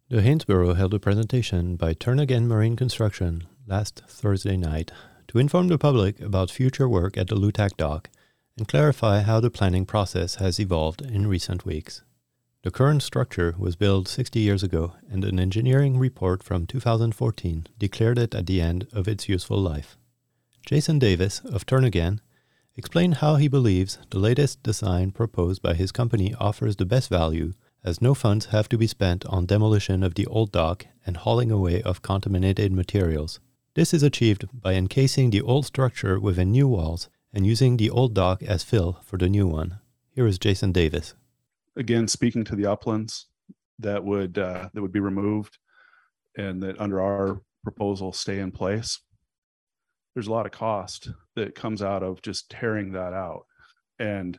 The Haynesboro held a presentation by Turn Again Marine Construction last Thursday night to inform the public about future work at the Lutak dock and clarify how the planning process has evolved in recent weeks. The current structure was built 60 years ago, and an engineering report from 2014 declared it at the end of its useful life. Jason Davis of Turn Again explained how he believes the latest design proposed by his company offers the best value, as no funds have to be spent on demolition of the old dock and hauling away of contaminated materials. This is achieved by encasing the old structure within new walls and using the old dock as fill for the new one. Here is Jason Davis. Again, speaking to the uplands that would be removed and that under our proposal stay in place, there's a lot of cost that comes out of just tearing that out. And,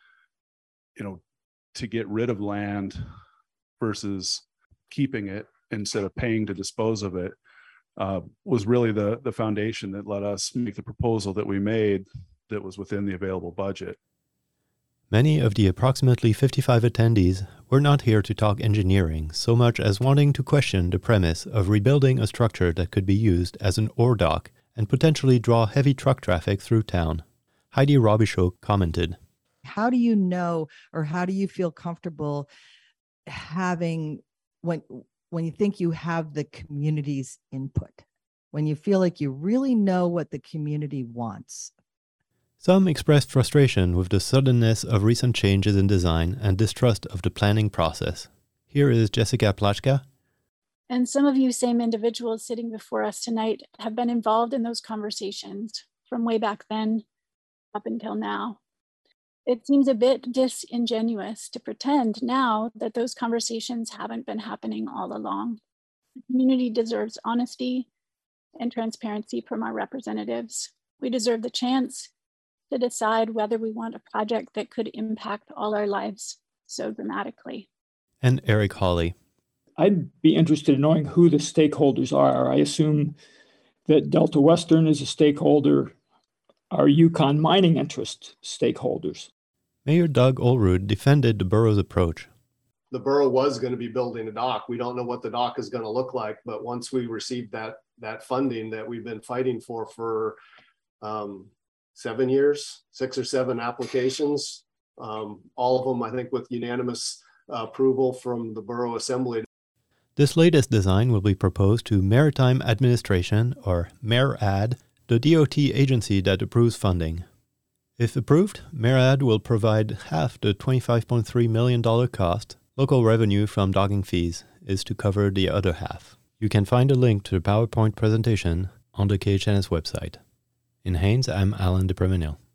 to get rid of land versus keeping it instead of paying to dispose of it was really the foundation that let us make the proposal that we made that was within the available budget. Many of the approximately 55 attendees were not here to talk engineering so much as wanting to question the premise of rebuilding a structure that could be used as an ore dock and potentially draw heavy truck traffic through town. Heidi Robichaud commented, "How do you know, or how do you feel comfortable having, when you think you have the community's input, when you feel like you really know what the community wants?" Some expressed frustration with the suddenness of recent changes in design and distrust of the planning process. Here is Jessica Plachka. And some of you same individuals sitting before us tonight have been involved in those conversations from way back then up until now. It seems a bit disingenuous to pretend now that those conversations haven't been happening all along. The community deserves honesty and transparency from our representatives. We deserve the chance to decide whether we want a project that could impact all our lives so dramatically. And Eric Hawley. I'd be interested in knowing who the stakeholders are. I assume that Delta Western is a stakeholder. Are Yukon Mining Interest stakeholders? Mayor Doug Olerud defended the borough's approach. The borough was going to be building a dock. We don't know what the dock is going to look like, but once we received that funding that we've been fighting for 7 years, 6 or 7 applications, all of them, I think, with unanimous approval from the Borough Assembly. This latest design will be proposed to Maritime Administration, or MARAD, the DOT agency that approves funding. If approved, MARAD will provide half the $25.3 million cost. Local revenue from docking fees is to cover the other half. You can find a link to the PowerPoint presentation on the KHNS website. In Haines, I'm Alan DePrevenil.